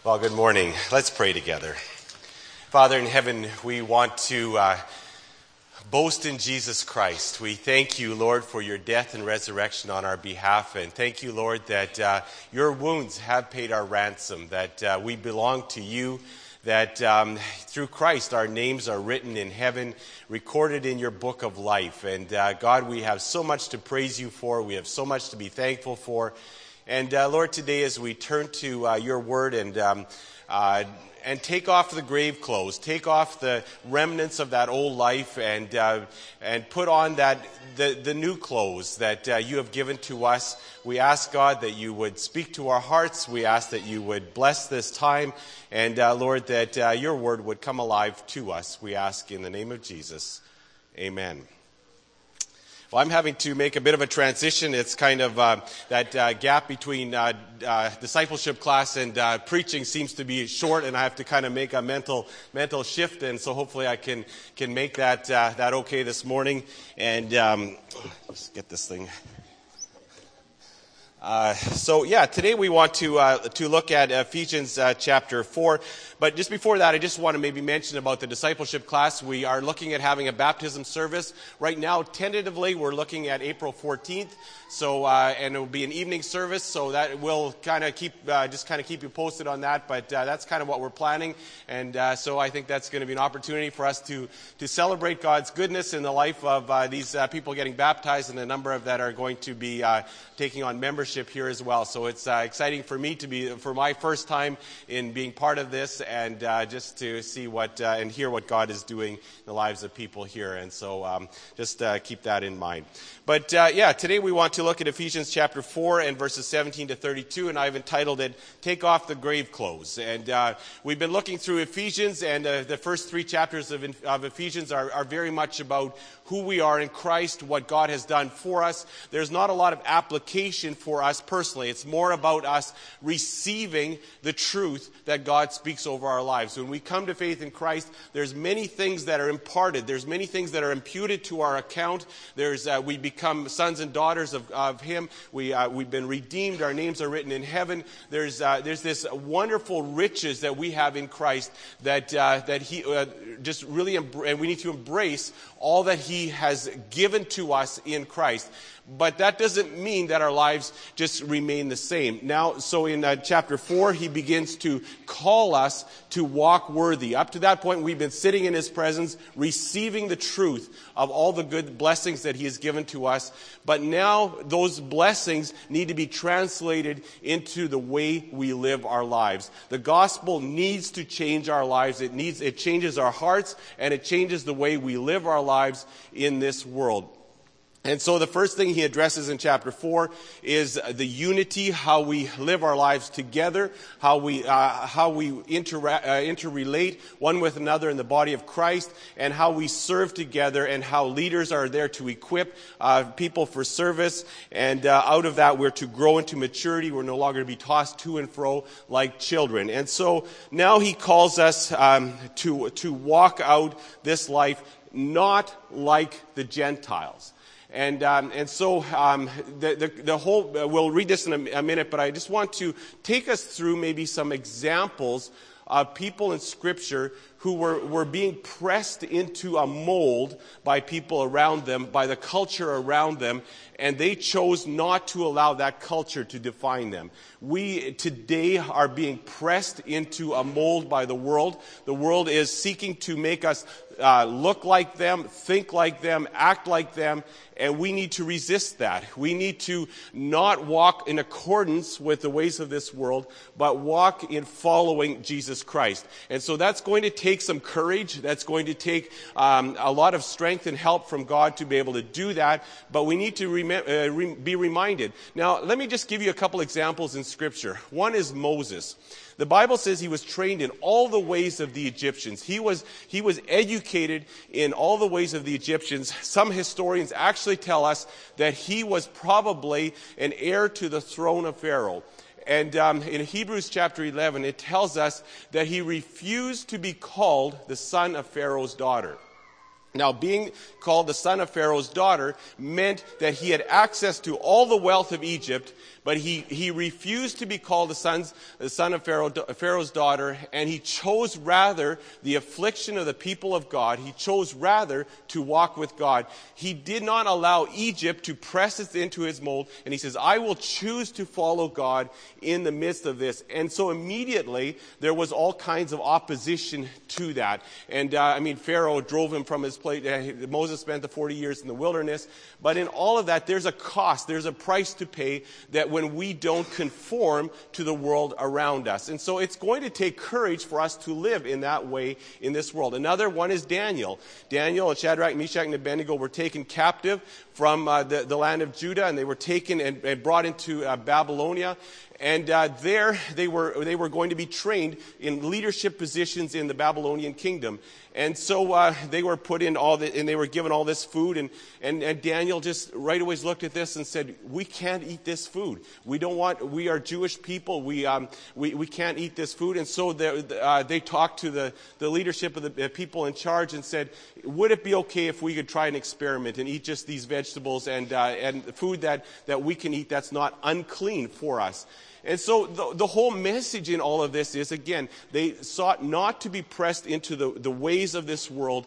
Well, good morning. Let's pray together. Father in heaven, we want to boast in Jesus Christ. We thank you, Lord, for your death and resurrection on our behalf. And thank you, Lord, that your wounds have paid our ransom, that we belong to you, that through Christ our names are written in heaven, recorded in your book of life. And God, we have so much to praise you for. We have so much to be thankful for. And Lord, today as we turn to your word and take off the grave clothes, take off the remnants of that old life, and put on the new clothes that you have given to us. We ask, God, that you would speak to our hearts. We ask that you would bless this time, and Lord, that your word would come alive to us. We ask in the name of Jesus. Amen. Well, I'm having to make a bit of a transition. It's kind of that gap between discipleship class and preaching seems to be short, and I have to kind of make a mental shift. And so hopefully I can make that okay this morning. And let's get this thing. Today we want to look at Ephesians chapter 4. But just before that, I just want to maybe mention about the discipleship class. We are looking at having a baptism service. Right now, tentatively, we're looking at April 14th. So, and it will be an evening service, so that will kind of keep you posted on that. But that's kind of what we're planning, and so I think that's going to be an opportunity for us to celebrate God's goodness in the life of these people getting baptized, and a number of that are going to be taking on membership here as well. So it's exciting for me for my first time in being part of this, and just to see and hear what God is doing in the lives of people here. And so just keep that in mind. But today we want to look at Ephesians chapter 4 and verses 17 to 32, and I've entitled it, Take Off the Grave Clothes. And we've been looking through Ephesians, and the first three chapters of Ephesians are very much about who we are in Christ, what God has done for us. There's not a lot of application for us personally. It's more about us receiving the truth that God speaks over our lives. When we come to faith in Christ, there's many things that are imparted. There's many things that are imputed to our account. We become sons and daughters of Him. We've been redeemed. Our names are written in heaven. There's this wonderful riches that we have in Christ that He just really, and we need to embrace all that He has given to us in Christ. But that doesn't mean that our lives just remain the same. Now, so in chapter 4, he begins to call us to walk worthy. Up to that point, we've been sitting in His presence, receiving the truth of all the good blessings that He has given to us. But now those blessings need to be translated into the way we live our lives. The gospel needs to change our lives. It changes our hearts, and it changes the way we live our lives in this world. And so the first thing he addresses in chapter 4 is the unity, how we live our lives together, how we interrelate one with another in the body of Christ, and how we serve together, and how leaders are there to equip people for service. And out of that, we're to grow into maturity. We're no longer to be tossed to and fro like children. And so now he calls us to walk out this life not like the Gentiles. And so the whole, we'll read this in a minute, but I just want to take us through maybe some examples of people in Scripture who were being pressed into a mold by people around them, by the culture around them, and they chose not to allow that culture to define them. We today are being pressed into a mold by the world. The world is seeking to make us look like them, think like them, act like them, and we need to resist that. We need to not walk in accordance with the ways of this world, but walk in following Jesus Christ. And so that's going to take some courage. That's going to take a lot of strength and help from God to be able to do that, but we need to be reminded. Now, let me just give you a couple examples in Scripture. One is Moses. The Bible says he was trained in all the ways of the Egyptians. He was educated in all the ways of the Egyptians. Some historians actually tell us that he was probably an heir to the throne of Pharaoh. And in Hebrews chapter 11, it tells us that he refused to be called the son of Pharaoh's daughter. Now, being called the son of Pharaoh's daughter meant that he had access to all the wealth of Egypt, but he refused to be called the son of Pharaoh's daughter, and he chose rather the affliction of the people of God. He chose rather to walk with God. He did not allow Egypt to press it into his mold, and he says, I will choose to follow God in the midst of this. And so immediately there was all kinds of opposition to that. And Pharaoh drove him from his place. Moses spent the 40 years in the wilderness. But in all of that, there's a cost, there's a price to pay that when we don't conform to the world around us. And so it's going to take courage for us to live in that way in this world. Another one is Daniel. Daniel and Shadrach, Meshach, and Abednego were taken captive from the land of Judah, and they were taken and brought into Babylonia. And there they were going to be trained in leadership positions in the Babylonian kingdom. And so they were put in and they were given all this food. And Daniel just right away looked at this and said, we can't eat this food. We are Jewish people. We can't eat this food. And so they talked to the leadership of the people in charge and said, would it be okay if we could try an experiment and eat just these vegetables and food that we can eat that's not unclean for us? And so the whole message in all of this is, again, they sought not to be pressed into the ways of this world,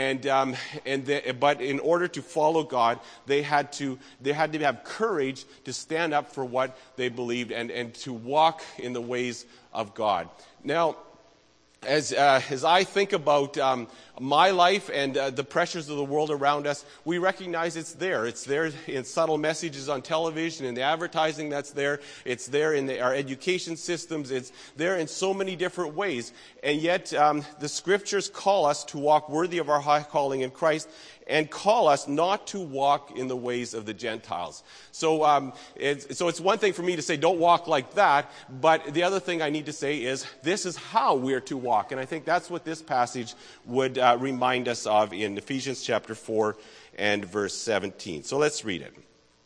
but in order to follow God, they had to have courage to stand up for what they believed and to walk in the ways of God. Now, as I think about my life and the pressures of the world around us, we recognize it's there. It's there in subtle messages on television, in the advertising that's there. It's there in our education systems. It's there in so many different ways. And yet the Scriptures call us to walk worthy of our high calling in Christ and call us not to walk in the ways of the Gentiles. So it's one thing for me to say, don't walk like that, but the other thing I need to say is, this is how we're to walk. And I think that's what this passage would remind us of in Ephesians chapter 4 and verse 17. So let's read it.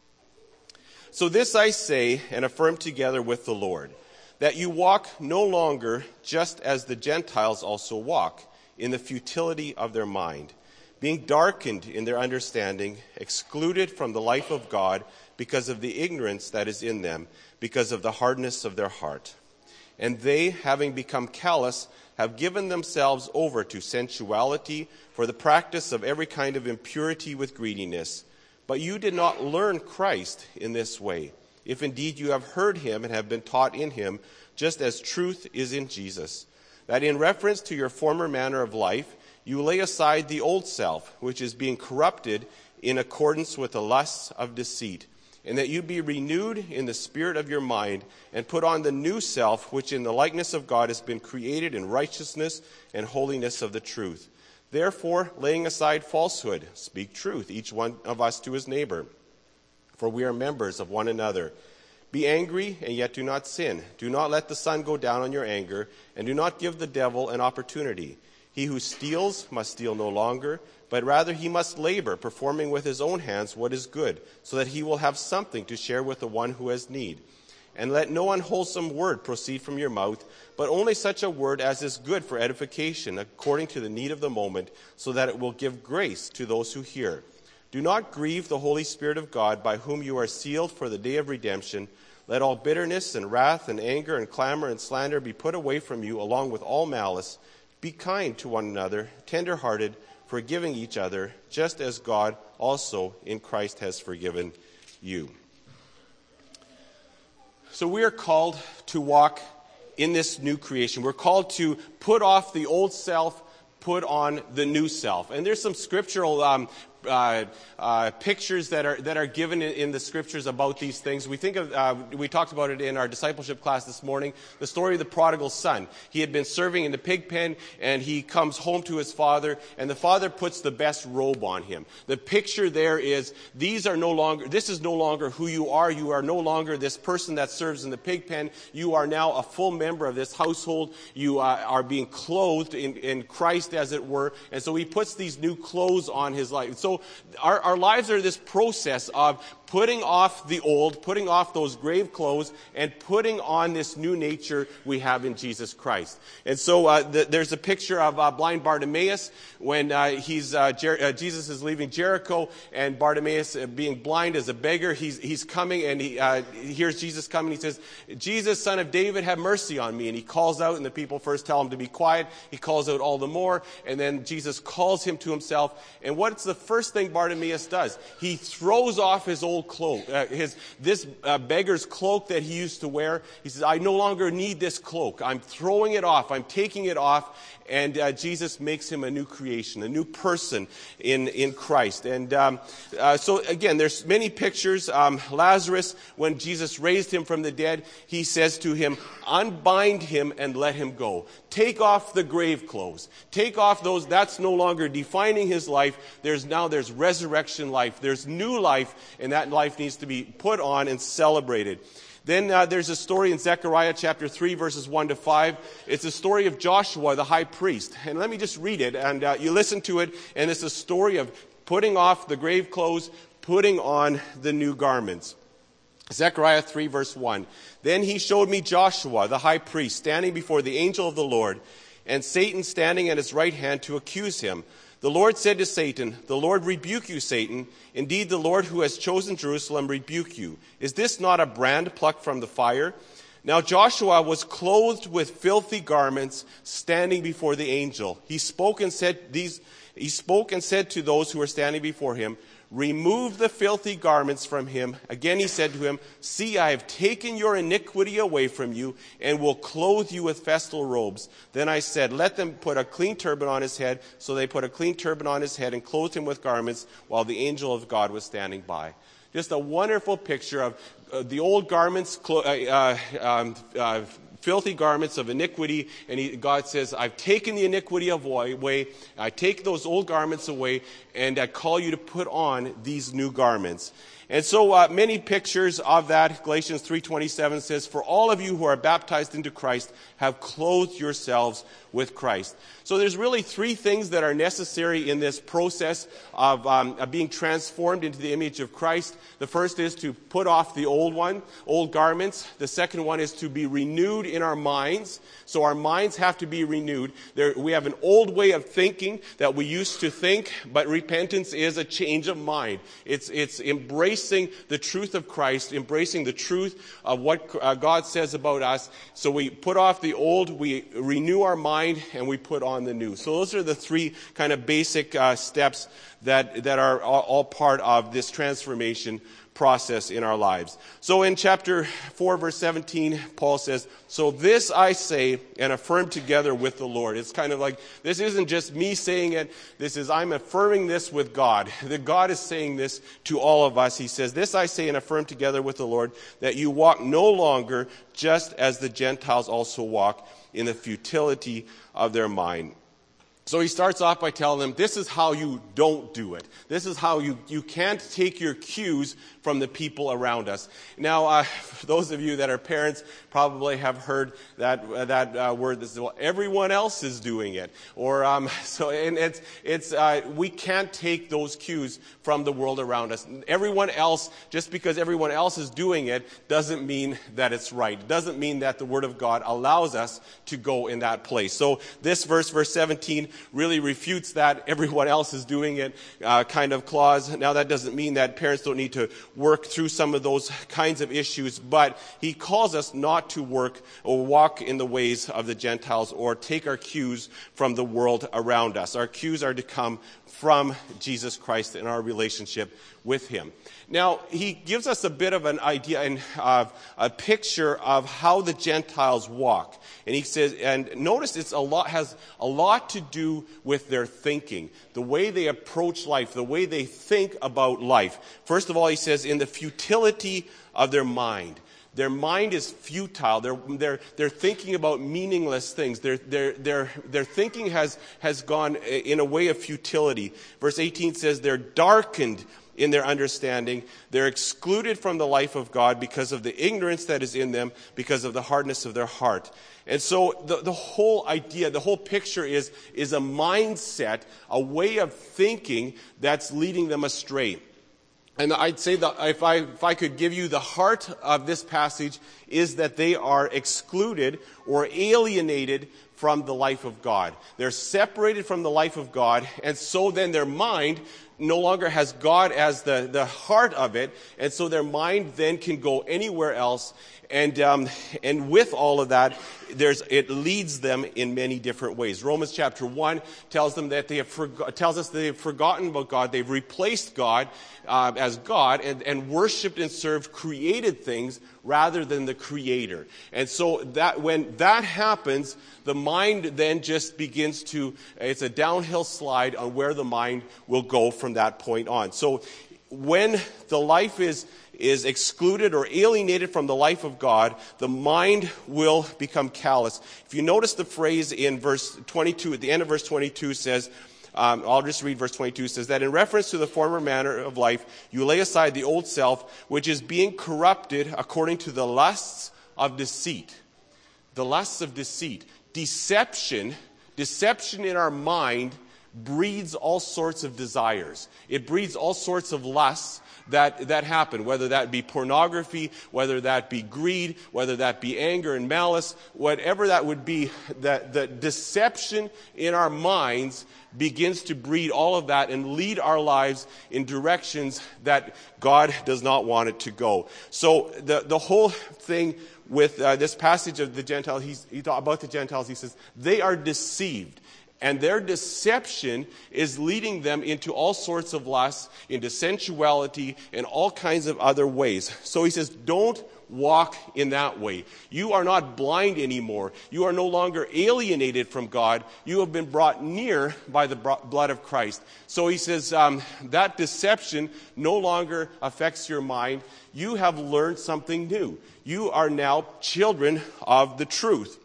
So this I say and affirm together with the Lord, that you walk no longer just as the Gentiles also walk, in the futility of their mind, being darkened in their understanding, excluded from the life of God because of the ignorance that is in them, because of the hardness of their heart. And they, having become callous, have given themselves over to sensuality for the practice of every kind of impurity with greediness. But you did not learn Christ in this way, if indeed you have heard him and have been taught in him, just as truth is in Jesus, that in reference to your former manner of life, you lay aside the old self, which is being corrupted in accordance with the lusts of deceit, and that you be renewed in the spirit of your mind, and put on the new self, which in the likeness of God has been created in righteousness and holiness of the truth. Therefore, laying aside falsehood, speak truth, each one of us to his neighbor, for we are members of one another. Be angry, and yet do not sin. Do not let the sun go down on your anger, and do not give the devil an opportunity. He who steals must steal no longer, but rather he must labor, performing with his own hands what is good, so that he will have something to share with the one who has need. And let no unwholesome word proceed from your mouth, but only such a word as is good for edification, according to the need of the moment, so that it will give grace to those who hear. Do not grieve the Holy Spirit of God, by whom you are sealed for the day of redemption. Let all bitterness and wrath and anger and clamor and slander be put away from you, along with all malice. Be kind to one another, tender-hearted, forgiving each other, just as God also in Christ has forgiven you. So we are called to walk in this new creation. We're called to put off the old self, put on the new self. And there's some scriptural pictures that are given in the scriptures about these things. We talked about it in our discipleship class this morning, the story of the prodigal son. He had been serving in the pig pen, and he comes home to his father, and the father puts the best robe on him. The picture there is, this is no longer who you are. You are no longer this person that serves in the pig pen. You are now a full member of this household. You are being clothed in Christ, as it were. And so he puts these new clothes on his life. So our lives are this process of putting off the old, putting off those grave clothes, and putting on this new nature we have in Jesus Christ. And so there's a picture of blind Bartimaeus when Jesus is leaving Jericho, and Bartimaeus, being blind as a beggar, he's coming, and he hears Jesus coming. He says, "Jesus, Son of David, have mercy on me." And he calls out, and the people first tell him to be quiet. He calls out all the more, and then Jesus calls him to himself. And what's the first thing Bartimaeus does? He throws off his old cloak, this beggar's cloak that he used to wear. He says, "I no longer need this cloak. I'm throwing it off. I'm taking it off." And Jesus makes him a new creation, a new person in Christ. And so again, there's many pictures. Lazarus, when Jesus raised him from the dead, he says to him, "Unbind him and let him go." Take off the grave clothes. Take off those. That's no longer defining his life. There's resurrection life. There's new life, and that life needs to be put on and celebrated. Then there's a story in Zechariah chapter 3, verses 1 to 5. It's a story of Joshua, the high priest. And let me just read it, and you listen to it, and it's a story of putting off the grave clothes, putting on the new garments. Zechariah 3, verse 1. "Then he showed me Joshua, the high priest, standing before the angel of the Lord, and Satan standing at his right hand to accuse him. The Lord said to Satan, 'The Lord rebuke you, Satan. Indeed, the Lord who has chosen Jerusalem rebuke you. Is this not a brand plucked from the fire?' Now Joshua was clothed with filthy garments, standing before the angel. He spoke and said to those who were standing before him, 'Remove the filthy garments from him.' Again he said to him, 'See, I have taken your iniquity away from you, and will clothe you with festal robes.' Then I said, 'Let them put a clean turban on his head.' So they put a clean turban on his head and clothed him with garments, while the angel of God was standing by." Just a wonderful picture of the old garments, filthy garments of iniquity, and God says, "I've taken the iniquity away, I take those old garments away, and I call you to put on these new garments." And so many pictures of that. Galatians 3:27 says, "For all of you who are baptized into Christ have clothed yourselves with Christ." So there's really three things that are necessary in this process of being transformed into the image of Christ. The first is to put off the old garments. The second one is to be renewed in our minds. So our minds have to be renewed. We have an old way of thinking that we used to think, but repentance is a change of mind. It's embracing the truth of Christ, embracing the truth of what God says about us. So we put off the old, we renew our mind, and we put on the new. So those are the three kind of basic steps that are all part of this transformation process in our lives. So in chapter 4, verse 17, Paul says, "So this I say and affirm together with the Lord." It's kind of like, this isn't just me saying it. I'm affirming this with God. That God is saying this to all of us. He says, "This I say and affirm together with the Lord, that you walk no longer just as the Gentiles also walk, in the futility of their mind." So he starts off by telling them, this is how you don't do it. This is how you can't take your cues from the people around us. Now, for those of you that are parents probably have heard that word that says, "Well, everyone else is doing it." Or we can't take those cues from the world around us. Everyone else, just because everyone else is doing it, doesn't mean that it's right. It doesn't mean that the Word of God allows us to go in that place. So this verse 17, really refutes that everyone else is doing it kind of clause. Now that doesn't mean that parents don't need to work through some of those kinds of issues, but he calls us not to work or walk in the ways of the Gentiles or take our cues from the world around us. Our cues are to come from Jesus Christ in our relationship with him. Now, he gives us a bit of an idea and a picture of how the Gentiles walk. And he says, and notice has a lot to do with their thinking, the way they approach life, the way they think about life. First of all, he says, in the futility of their mind. Their mind is futile. They're thinking about meaningless things. Their thinking has gone in a way of futility. Verse 18 says they're darkened in their understanding. They're excluded from the life of God because of the ignorance that is in them, because of the hardness of their heart. And so the whole idea, the whole picture is a mindset, a way of thinking that's leading them astray. And I'd say that if I could give you the heart of this passage is that they are excluded or alienated from the life of God. They're separated from the life of God, and so then their mind no longer has God as the heart of it, and so their mind then can go anywhere else. And with all of that, it leads them in many different ways. Romans chapter 1 tells them that tells us that they have forgotten about God. They've replaced God as God and worshipped and served created things rather than the Creator. And so that when that happens, the mind then just begins it's a downhill slide on where the mind will go from that point on. So when the life is excluded or alienated from the life of God, the mind will become callous. If you notice the phrase in verse 22, at the end of verse 22 says, I'll just read verse 22, says that in reference to the former manner of life, you lay aside the old self, which is being corrupted according to the lusts of deceit. The lusts of deceit. Deception in our mind breeds all sorts of desires. It breeds all sorts of lusts that happen, whether that be pornography, whether that be greed, whether that be anger and malice, whatever that would be, that the deception in our minds begins to breed all of that and lead our lives in directions that God does not want it to go. So the whole thing with this passage of the Gentiles, about the Gentiles, he says, they are deceived. And their deception is leading them into all sorts of lusts, into sensuality, and all kinds of other ways. So he says, don't walk in that way. You are not blind anymore. You are no longer alienated from God. You have been brought near by the blood of Christ. So he says, that deception no longer affects your mind. You have learned something new. You are now children of the truth.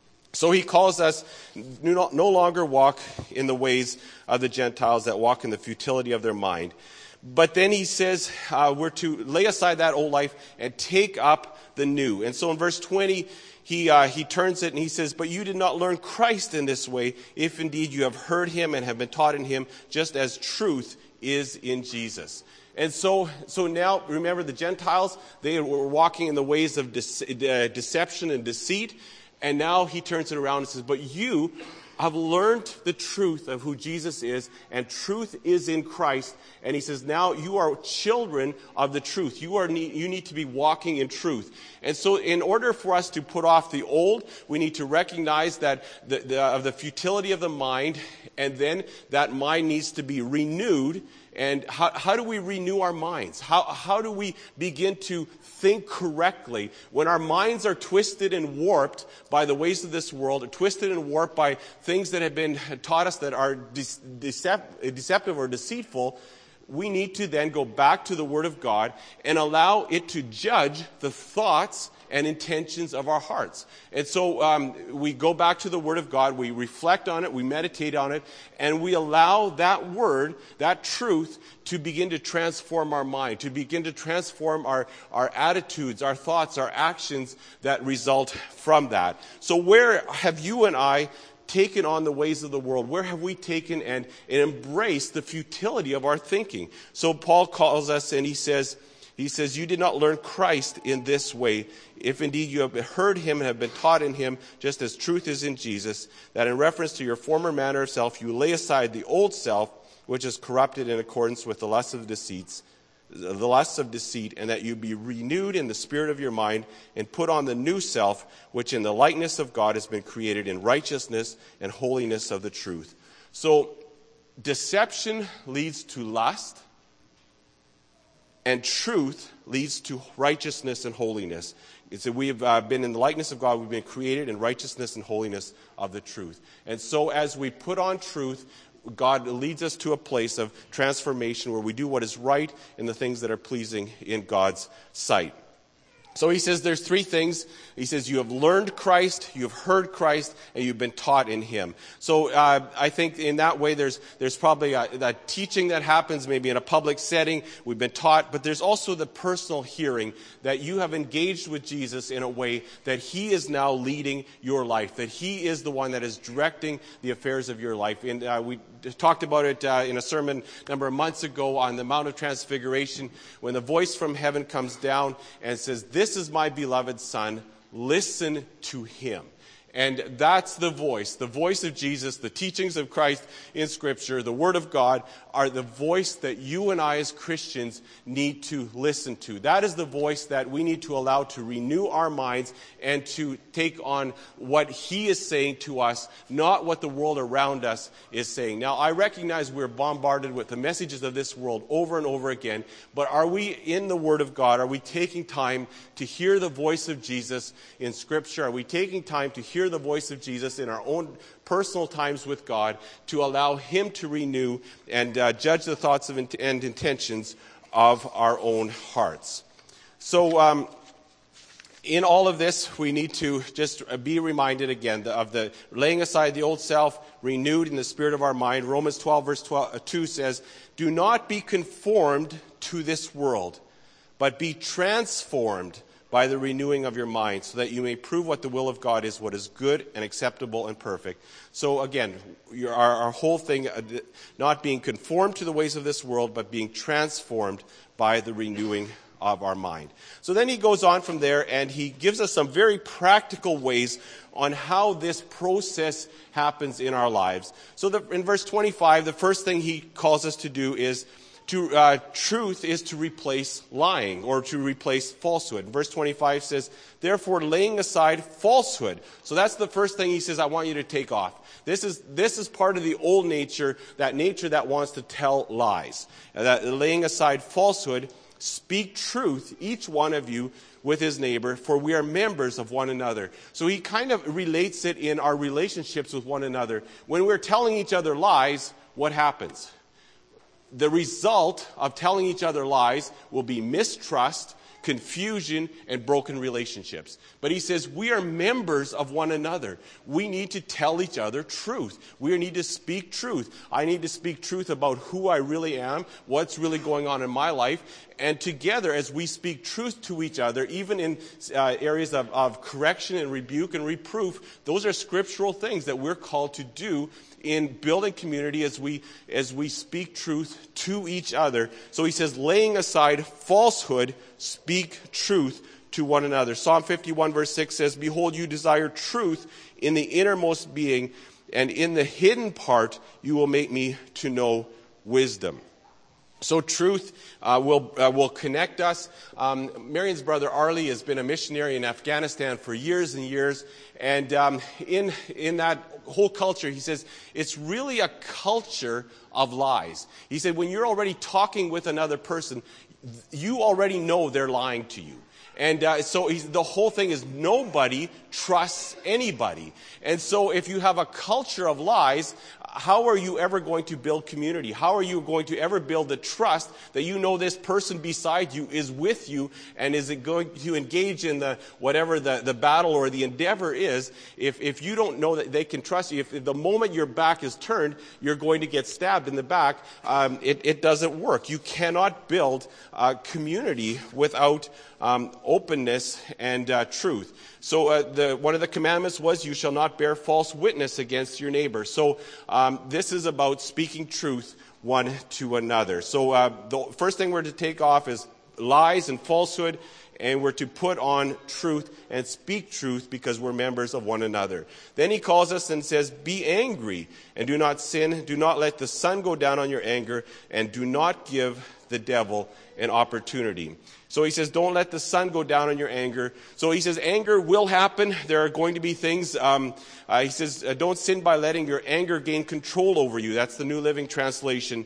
So he calls us no longer walk in the ways of the Gentiles that walk in the futility of their mind. But then he says we're to lay aside that old life and take up the new. And so in verse 20, he turns it and he says, but you did not learn Christ in this way, if indeed you have heard him and have been taught in him, just as truth is in Jesus. And so now, remember the Gentiles, they were walking in the ways of deception and deceit. And now he turns it around and says, but you have learned the truth of who Jesus is, and truth is in Christ. And he says, now you are children of the truth. You need to be walking in truth. And so in order for us to put off the old, we need to recognize that the futility of the mind, and then that mind needs to be renewed. And how do we renew our minds? How do we begin to think correctly when our minds are twisted and warped by the ways of this world, or twisted and warped by things that have been taught us that are deceptive or deceitful? We need to then go back to the Word of God and allow it to judge the thoughts and intentions of our hearts. And so we go back to the Word of God, we reflect on it, we meditate on it, and we allow that Word, that truth, to begin to transform our mind, to begin to transform our attitudes, our thoughts, our actions that result from that. So where have you and I taken on the ways of the world? Where have we taken and embraced the futility of our thinking? So Paul calls us and he says, you did not learn Christ in this way, if indeed you have heard him and have been taught in him, just as truth is in Jesus, that in reference to your former manner of self, you lay aside the old self, which is corrupted in accordance with the lusts of deceit, and that you be renewed in the spirit of your mind, and put on the new self, which in the likeness of God has been created in righteousness and holiness of the truth. So deception leads to lust, and truth leads to righteousness and holiness. It's that we have been in the likeness of God. We've been created in righteousness and holiness of the truth. And so as we put on truth, God leads us to a place of transformation where we do what is right and the things that are pleasing in God's sight. So he says there's three things. He says you have learned Christ, you have heard Christ, and you've been taught in him. So I think in that way there's probably that teaching that happens maybe in a public setting. We've been taught, but there's also the personal hearing that you have engaged with Jesus in a way that he is now leading your life, that he is the one that is directing the affairs of your life. And we talked about it in a sermon a number of months ago on the Mount of Transfiguration, when the voice from heaven comes down and says, "This is my beloved Son, listen to him." And that's the voice of Jesus, the teachings of Christ in Scripture, the Word of God, are the voice that you and I as Christians need to listen to. That is the voice that we need to allow to renew our minds and to take on what he is saying to us, not what the world around us is saying. Now, I recognize we're bombarded with the messages of this world over and over again, but are we in the Word of God? Are we taking time to hear the voice of Jesus in Scripture? Are we taking time to hear the voice of Jesus in our own personal times with God, to allow him to renew and judge the thoughts and intentions of our own hearts? So in all of this, we need to just be reminded again of the laying aside the old self, renewed in the spirit of our mind. Romans 12 verse 2 says, "Do not be conformed to this world, but be transformed by the renewing of your mind, so that you may prove what the will of God is, what is good and acceptable and perfect." So again, our whole thing, not being conformed to the ways of this world, but being transformed by the renewing of our mind. So then he goes on from there, and he gives us some very practical ways on how this process happens in our lives. So in verse 25, the first thing he calls us to do is truth is to replace lying, or to replace falsehood. Verse 25 says, "Therefore, laying aside falsehood." So that's the first thing he says, I want you to take off. This is part of the old nature that wants to tell lies. That laying aside falsehood, speak truth, each one of you, with his neighbor, for we are members of one another. So he kind of relates it in our relationships with one another. When we're telling each other lies, what happens? The result of telling each other lies will be mistrust, confusion, and broken relationships. But he says we are members of one another. We need to tell each other truth. We need to speak truth. I need to speak truth about who I really am, what's really going on in my life. And together, as we speak truth to each other, even in areas of correction and rebuke and reproof, those are scriptural things that we're called to do in building community as we speak truth to each other. So he says, laying aside falsehood, speak truth to one another. Psalm 51 verse 6 says, "Behold, you desire truth in the innermost being, and in the hidden part you will make me to know wisdom." So truth will connect us. Marion's brother Arlie has been a missionary in Afghanistan for years and years. And in that whole culture, he says, it's really a culture of lies. He said, when you're already talking with another person, you already know they're lying to you. And so the whole thing is nobody trusts anybody. And so if you have a culture of lies, how are you ever going to build community? How are you going to ever build the trust that you know this person beside you is with you and is going to engage in whatever the battle or the endeavor is, if you don't know that they can trust you? If the moment your back is turned, you're going to get stabbed in the back, it doesn't work. You cannot build community without openness and truth. So one of the commandments was, you shall not bear false witness against your neighbor. So this is about speaking truth one to another. So the first thing we're to take off is lies and falsehood, and we're to put on truth and speak truth because we're members of one another. Then he calls us and says, be angry and do not sin. Do not let the sun go down on your anger, and do not give the devil an opportunity. So he says, don't let the sun go down on your anger. So he says, anger will happen. There are going to be things. He says, don't sin by letting your anger gain control over you. That's the New Living Translation.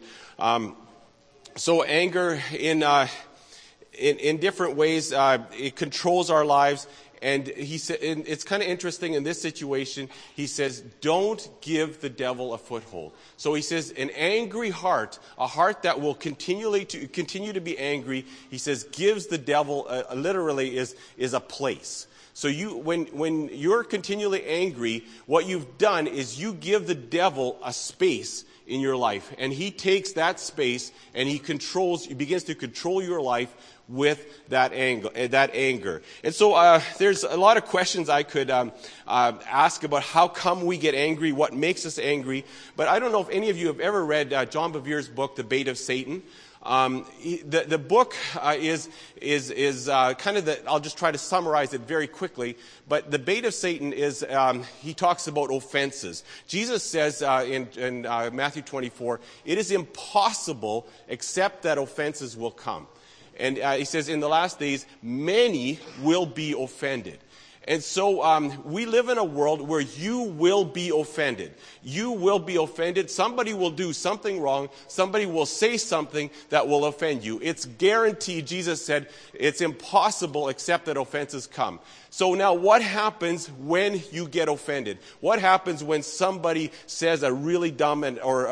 So anger in different ways, it controls our lives. And he said, and it's kind of interesting in this situation, he says, don't give the devil a foothold. So he says, an angry heart, a heart that will continue to be angry, he says, gives the devil, literally is a place. So when you're continually angry, what you've done is you give the devil a space in your life. And he takes that space and he begins to control your life with that anger. And so there's a lot of questions I could ask about how come we get angry, what makes us angry. But I don't know if any of you have ever read John Bevere's book, The Bait of Satan. The book is kind of I'll just try to summarize it very quickly, but the bait of Satan is, he talks about offenses. Jesus says in Matthew 24, it is impossible except that offenses will come. And he says in the last days, many will be offended. And so we live in a world where you will be offended. You will be offended. Somebody will do something wrong. Somebody will say something that will offend you. It's guaranteed. Jesus said it's impossible except that offenses come. So now what happens when you get offended? What happens when somebody says a really dumb or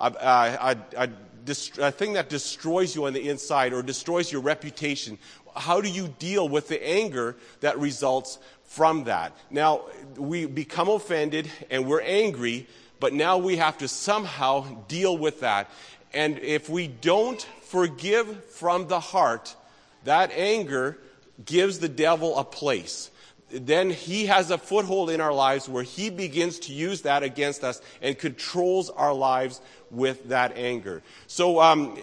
a thing that destroys you on the inside or destroys your reputation? How do you deal with the anger that results from that? Now, we become offended and we're angry, but now we have to somehow deal with that. And if we don't forgive from the heart, that anger gives the devil a place. Then he has a foothold in our lives where he begins to use that against us and controls our lives with that anger. So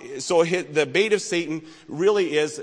the bait of Satan really is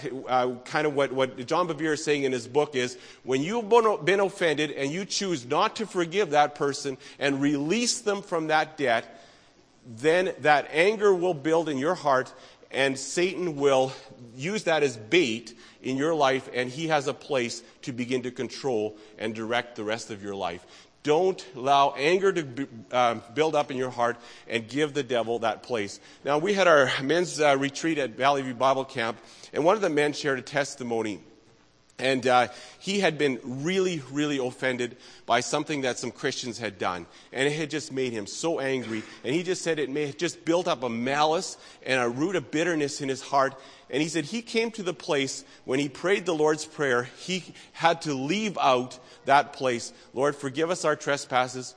kind of what John Bevere is saying in his book is, when you've been offended and you choose not to forgive that person and release them from that debt, then that anger will build in your heart, and Satan will use that as bait in your life, and he has a place to begin to control and direct the rest of your life. Don't allow anger to build up in your heart and give the devil that place. Now, we had our men's retreat at Valley View Bible Camp, and one of the men shared a testimony. And he had been really, really offended by something that some Christians had done. And it had just made him so angry. And he just said it may have just built up a malice and a root of bitterness in his heart. And he said he came to the place when he prayed the Lord's Prayer, he had to leave out that place. Lord, forgive us our trespasses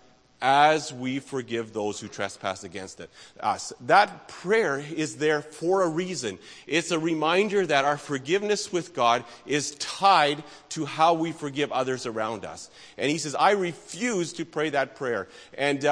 as we forgive those who trespass against us. That prayer is there for a reason. It's a reminder that our forgiveness with God is tied to how we forgive others around us. And he says, I refuse to pray that prayer. And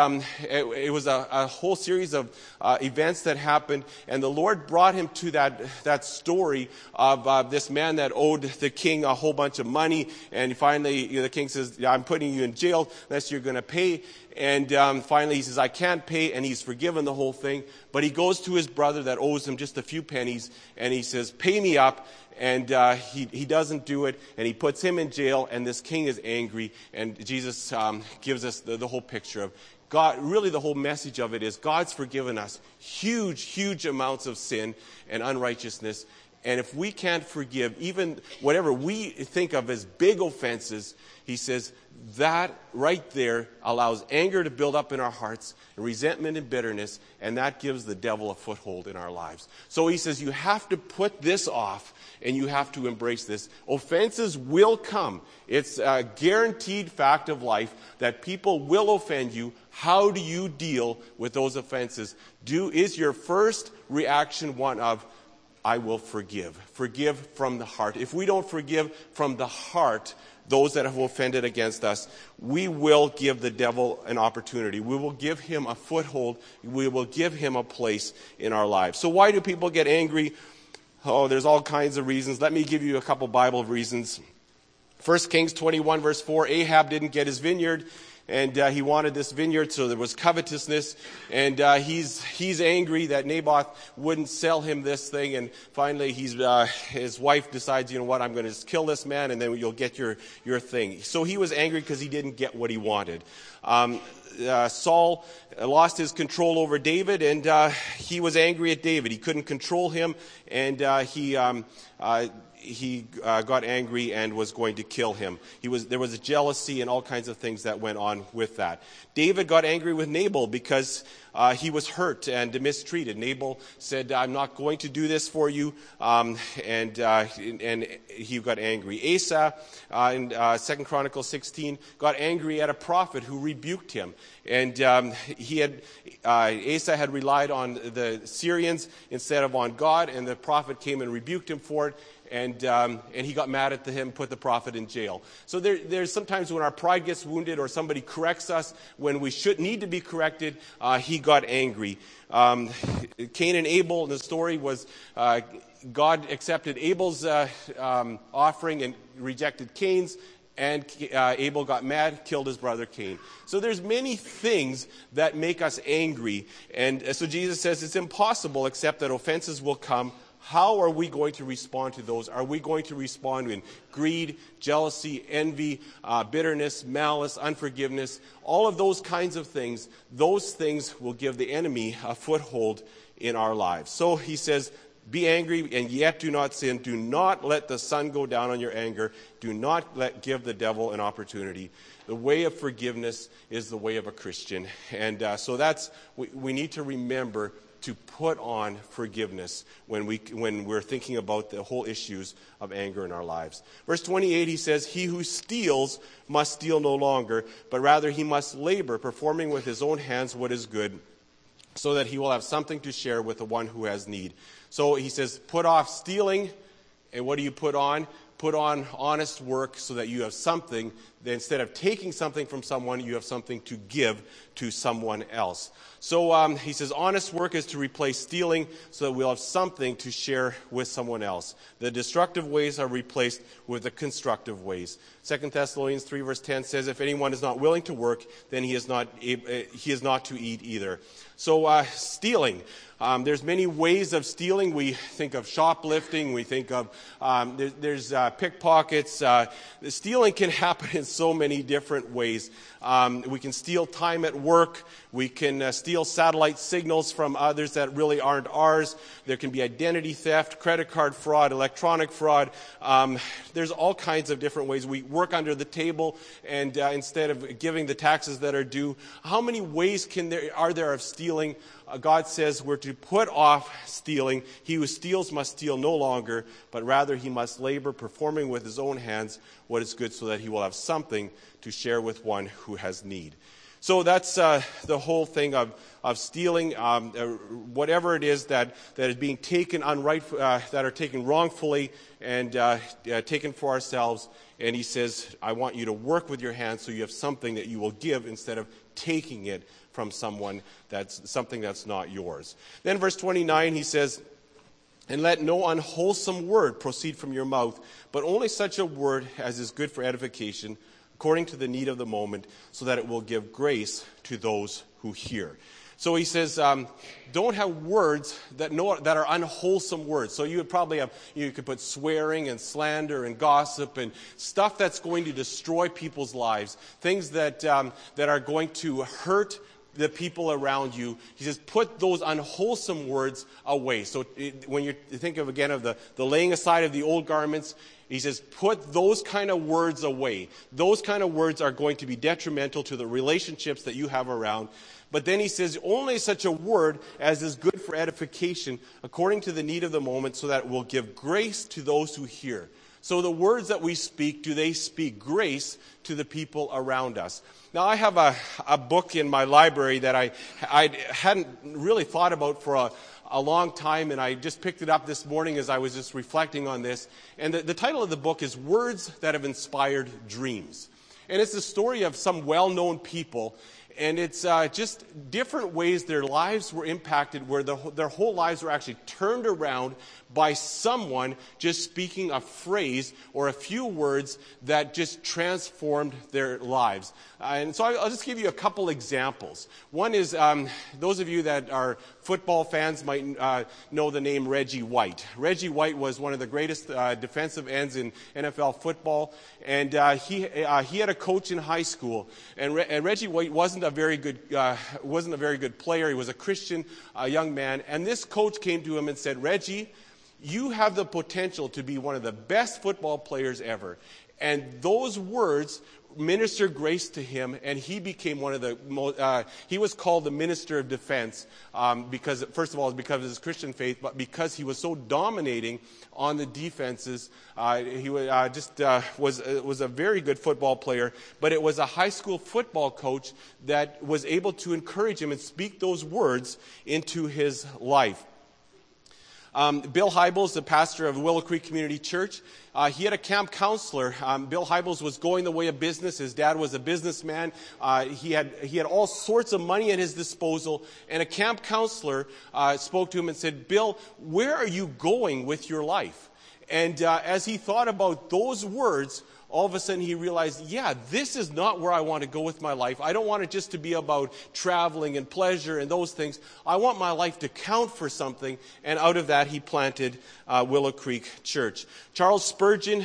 it was a whole series of events that happened, and the Lord brought him to that story of this man that owed the king a whole bunch of money, and finally the king says, I'm putting you in jail unless you're going to pay. And finally he says, I can't pay, and he's forgiven the whole thing. But he goes to his brother that owes him just a few pennies, and he says, pay me up. And he doesn't do it, and he puts him in jail, and this king is angry. And Jesus gives us the whole picture of God. Really the whole message of it is God's forgiven us huge, huge amounts of sin and unrighteousness. And if we can't forgive even whatever we think of as big offenses, he says that right there allows anger to build up in our hearts, and resentment and bitterness, and that gives the devil a foothold in our lives. So he says you have to put this off, and you have to embrace this. Offenses will come. It's a guaranteed fact of life that people will offend you. How do you deal with those offenses? Is your first reaction one of, I will forgive. Forgive from the heart. If we don't forgive from the heart those that have offended against us, we will give the devil an opportunity. We will give him a foothold. We will give him a place in our lives. So why do people get angry? Oh, there's all kinds of reasons. Let me give you a couple Bible reasons. 1 Kings 21 verse 4, Ahab didn't get his vineyard. And he wanted this vineyard, so there was covetousness. And he's angry that Naboth wouldn't sell him this thing. And finally, his wife decides, you know what, I'm going to just kill this man, and then you'll get your thing. So he was angry because he didn't get what he wanted. Saul lost his control over David, and he was angry at David. He couldn't control him, and he got angry and was going to kill him. There was a jealousy and all kinds of things that went on with that. David got angry with Nabal because he was hurt and mistreated. Nabal said, I'm not going to do this for you, and he got angry. Asa, in 2 Chronicles 16, got angry at a prophet who rebuked him. And Asa had relied on the Syrians instead of on God, and the prophet came and rebuked him for it. And he got mad at him, put the prophet in jail. So there's sometimes when our pride gets wounded or somebody corrects us when we should need to be corrected, he got angry. Cain and Abel in the story was God accepted Abel's offering and rejected Cain's. And Abel got mad, killed his brother Cain. So there's many things that make us angry. And so Jesus says it's impossible except that offenses will come. How are we going to respond to those? Are we going to respond in greed, jealousy, envy, bitterness, malice, unforgiveness? All of those kinds of things, those things will give the enemy a foothold in our lives. So he says, be angry and yet do not sin. Do not let the sun go down on your anger. Do not give the devil an opportunity. The way of forgiveness is the way of a Christian. And so we need to remember to put on forgiveness when we're thinking about the whole issues of anger in our lives. Verse 28, he says, he who steals must steal no longer, but rather he must labor, performing with his own hands what is good, so that he will have something to share with the one who has need. So he says, put off stealing, and what do you put on? Put on honest work so that you have something. That instead of taking something from someone, you have something to give to someone else. So he says honest work is to replace stealing so that we'll have something to share with someone else. The destructive ways are replaced with the constructive ways. 2 Thessalonians 3 verse 10 says, if anyone is not willing to work, then he is not to eat either. So stealing. There's many ways of stealing. We think of shoplifting. We think of there's pickpockets. Stealing can happen in so many different ways. We can steal time at work. We can steal satellite signals from others that really aren't ours. There can be identity theft, credit card fraud, electronic fraud. There's all kinds of different ways. We work under the table, and instead of giving the taxes that are due, how many ways are there of stealing? God says we're to put off stealing. He who steals must steal no longer, but rather he must labor, performing with his own hands what is good, so that he will have something to share with one who has need. So that's the whole thing of stealing, whatever it is that is being taken that are taken wrongfully and taken for ourselves. And he says, I want you to work with your hands so you have something that you will give instead of taking it from someone something that's not yours. Then verse 29, he says, and let no unwholesome word proceed from your mouth, but only such a word as is good for edification, according to the need of the moment, so that it will give grace to those who hear. So he says, don't have words that are unwholesome words. So you would probably you could put swearing and slander and gossip and stuff that's going to destroy people's lives, things that are going to hurt the people around you. He says, put those unwholesome words away. So when you think of the laying aside of the old garments, he says, put those kind of words away. Those kind of words are going to be detrimental to the relationships that you have around. But then he says, only such a word as is good for edification, according to the need of the moment, so that it will give grace to those who hear. So the words that we speak, do they speak grace to the people around us? Now, I have a book in my library that I hadn't really thought about for a long time, and I just picked it up this morning as I was just reflecting on this. And the title of the book is Words That Have Inspired Dreams. And it's the story of some well-known people, and it's just different ways their lives were impacted, where their whole lives were actually turned around by someone just speaking a phrase or a few words that just transformed their lives. And so I'll just give you a couple examples. One is, those of you that are football fans might know the name Reggie White. Reggie White was one of the greatest defensive ends in NFL football, and he had a coach in high school. And Reggie White wasn't a very good player. He was a Christian young man, and this coach came to him and said, Reggie, you have the potential to be one of the best football players ever. And those words ministered grace to him, and he became one of the most, he was called the minister of defense because, first of all, because of his Christian faith, but because he was so dominating on the defenses. He was a very good football player, but it was a high school football coach that was able to encourage him and speak those words into his life. Bill Hybels, the pastor of Willow Creek Community Church, he had a camp counselor. Bill Hybels was going the way of business. His dad was a businessman. He had all sorts of money at his disposal. And a camp counselor spoke to him and said, "Bill, where are you going with your life?" And as he thought about those words, all of a sudden he realized, yeah, this is not where I want to go with my life. I don't want it just to be about traveling and pleasure and those things. I want my life to count for something. And out of that, he planted Willow Creek Church. Charles Spurgeon,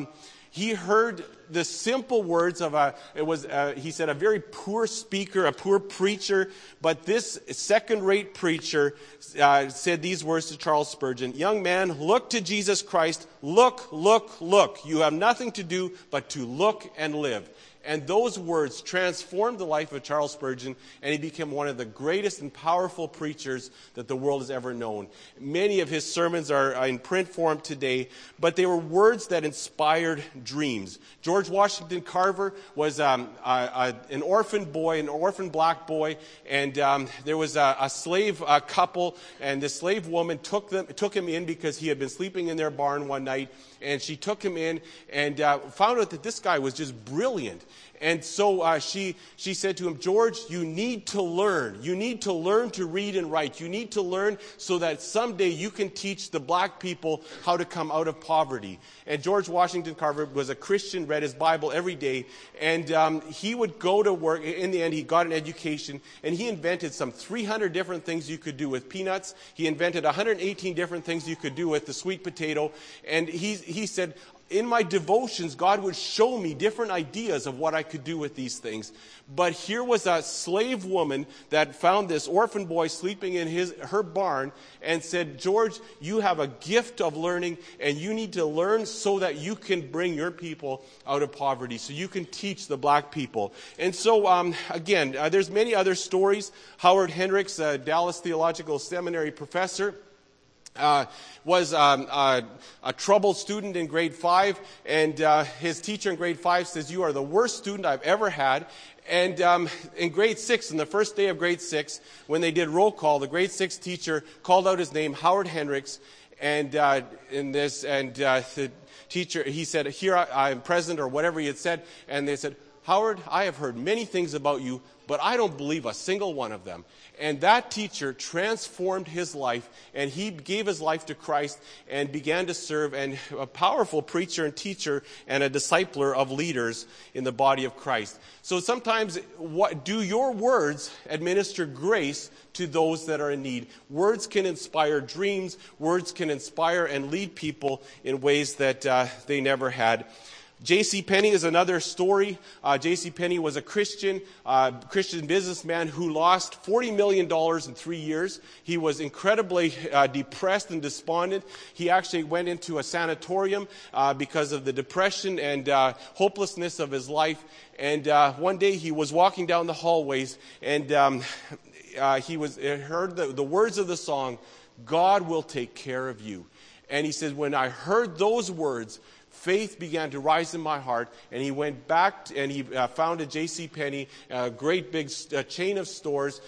he heard the simple words of he said, a very poor speaker, a poor preacher, but this second-rate preacher said these words to Charles Spurgeon: "Young man, look to Jesus Christ. Look, look, look. You have nothing to do but to look and live." And those words transformed the life of Charles Spurgeon, and he became one of the greatest and powerful preachers that the world has ever known. Many of his sermons are in print form today, but they were words that inspired dreams. George Washington Carver was an orphan boy, an orphan black boy, and there was a slave couple, and the slave woman took him in because he had been sleeping in their barn one night. And she took him in and found out that this guy was just brilliant. And so she said to him, "George, you need to learn. You need to learn to read and write. You need to learn so that someday you can teach the black people how to come out of poverty." And George Washington Carver was a Christian, read his Bible every day. And he would go to work. In the end, he got an education. And he invented some 300 different things you could do with peanuts. He invented 118 different things you could do with the sweet potato. And he said, in my devotions, God would show me different ideas of what I could do with these things. But here was a slave woman that found this orphan boy sleeping in her barn and said, "George, you have a gift of learning, and you need to learn so that you can bring your people out of poverty, so you can teach the black people." And so, again, there's many other stories. Howard Hendricks, a Dallas Theological Seminary professor, was a troubled student in grade 5, and his teacher in grade 5 says, "You are the worst student I've ever had." And in grade 6, on the first day of grade 6, when they did roll call, the grade 6 teacher called out his name, Howard Hendricks, and the teacher, he said, "Here I am present," or whatever he had said, and they said, "Howard, I have heard many things about you, but I don't believe a single one of them." And that teacher transformed his life, and he gave his life to Christ and began to serve, and a powerful preacher and teacher and a discipler of leaders in the body of Christ. So sometimes, do your words administer grace to those that are in need? Words can inspire dreams. Words can inspire and lead people in ways that they never had. J.C. Penney is another story. J.C. Penney was a Christian businessman who lost $40 million in 3 years. He was incredibly depressed and despondent. He actually went into a sanatorium because of the depression and hopelessness of his life. And one day he was walking down the hallways, and he heard the words of the song, "God will take care of you." And he said, when I heard those words, faith began to rise in my heart, and he went back and he founded J.C. Penney, a great big chain of stores.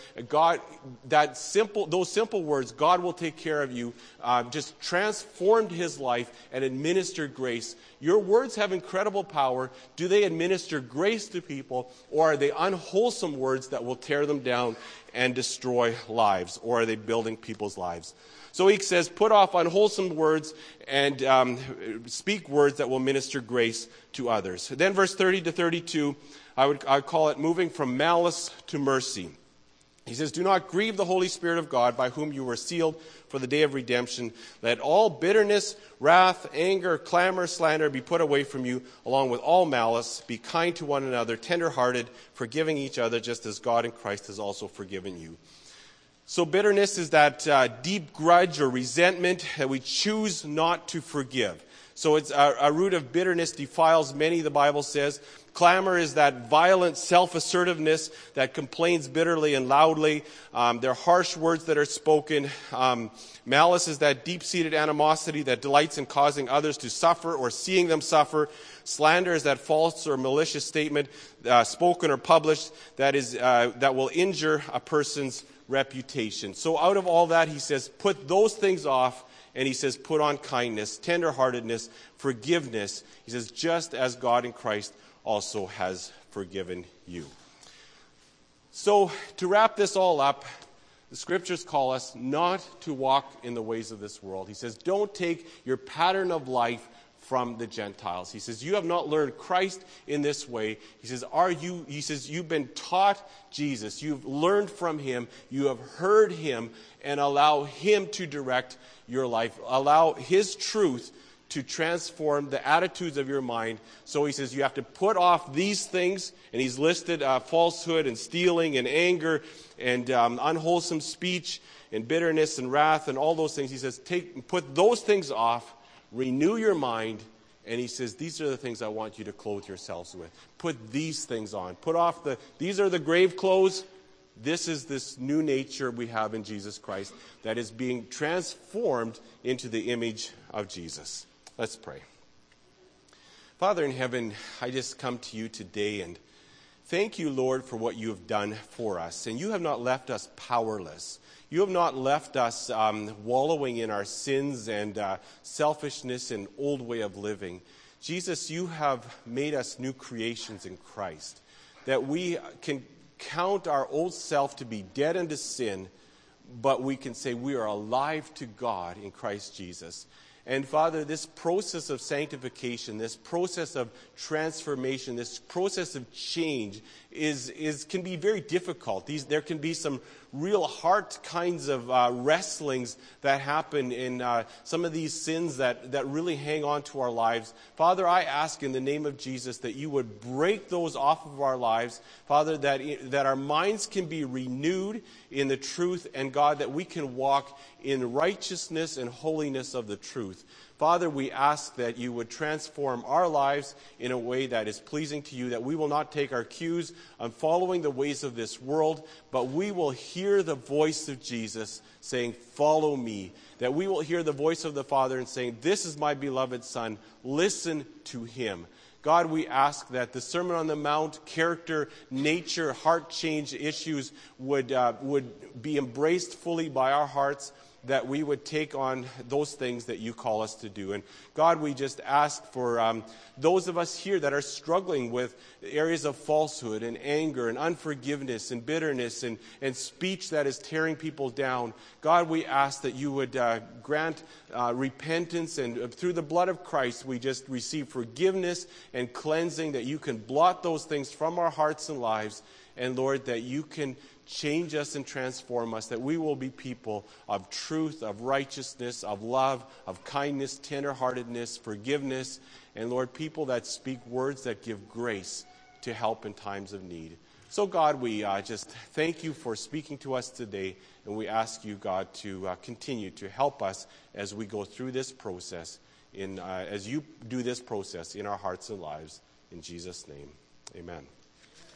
Those simple words, "God will take care of you," just transformed his life and administered grace. Your words have incredible power. Do they administer grace to people, or are they unwholesome words that will tear them down and destroy lives, or are they building people's lives? So he says, put off unwholesome words and speak words that will minister grace to others. Then verse 30 to 32, I'd call it moving from malice to mercy. He says, "Do not grieve the Holy Spirit of God, by whom you were sealed for the day of redemption. Let all bitterness, wrath, anger, clamor, slander be put away from you, along with all malice. Be kind to one another, tender-hearted, forgiving each other, just as God in Christ has also forgiven you." So bitterness is that deep grudge or resentment that we choose not to forgive. So it's a root of bitterness defiles many, the Bible says. Clamor is that violent self-assertiveness that complains bitterly and loudly. They're harsh words that are spoken. Malice is that deep-seated animosity that delights in causing others to suffer or seeing them suffer. Slander is that false or malicious statement spoken or published that will injure a person's reputation. So out of all that, he says, put those things off. And he says, put on kindness, tenderheartedness, forgiveness. He says, just as God in Christ also has forgiven you. So to wrap this all up, the scriptures call us not to walk in the ways of this world. He says, don't take your pattern of life from the Gentiles. He says, you have not learned Christ in this way. He says, you've been taught Jesus. You've learned from him. You have heard him, and allow him to direct your life. Allow his truth to transform the attitudes of your mind. So he says you have to put off these things, and he's listed falsehood and stealing and anger and unwholesome speech and bitterness and wrath and all those things. He says put those things off, renew your mind, and he says these are the things I want you to clothe yourselves with. Put these things on. Put off these are the grave clothes. This is this new nature we have in Jesus Christ that is being transformed into the image of Jesus. Let's pray. Father in heaven, I just come to you today and thank you, Lord, for what you have done for us. And you have not left us powerless. You have not left us wallowing in our sins and selfishness and old way of living. Jesus, you have made us new creations in Christ, that we can count our old self to be dead unto sin, but we can say we are alive to God in Christ Jesus. And Father, this process of sanctification, this process of transformation, this process of change can be very difficult. There can be some real heart kinds of wrestlings that happen in some of these sins that really hang on to our lives. Father, I ask in the name of Jesus that you would break those off of our lives. Father, that our minds can be renewed in the truth, and God, that we can walk in righteousness and holiness of the truth. Father, we ask that you would transform our lives in a way that is pleasing to you, that we will not take our cues on following the ways of this world, but we will hear the voice of Jesus saying, follow me. That we will hear the voice of the Father and saying, this is my beloved Son, listen to him. God, we ask that the Sermon on the Mount, character, nature, heart change issues would be embraced fully by our hearts, that we would take on those things that you call us to do. And God, we just ask for those of us here that are struggling with areas of falsehood and anger and unforgiveness and bitterness and speech that is tearing people down. God, we ask that you would grant repentance, and through the blood of Christ, we just receive forgiveness and cleansing, that you can blot those things from our hearts and lives. And Lord, that you can change us and transform us, that we will be people of truth, of righteousness, of love, of kindness, tenderheartedness, forgiveness, and Lord, people that speak words that give grace to help in times of need. So God, we just thank you for speaking to us today, and we ask you, God, to continue to help us as we go through this process, as you do this process in our hearts and lives. In Jesus' name, amen.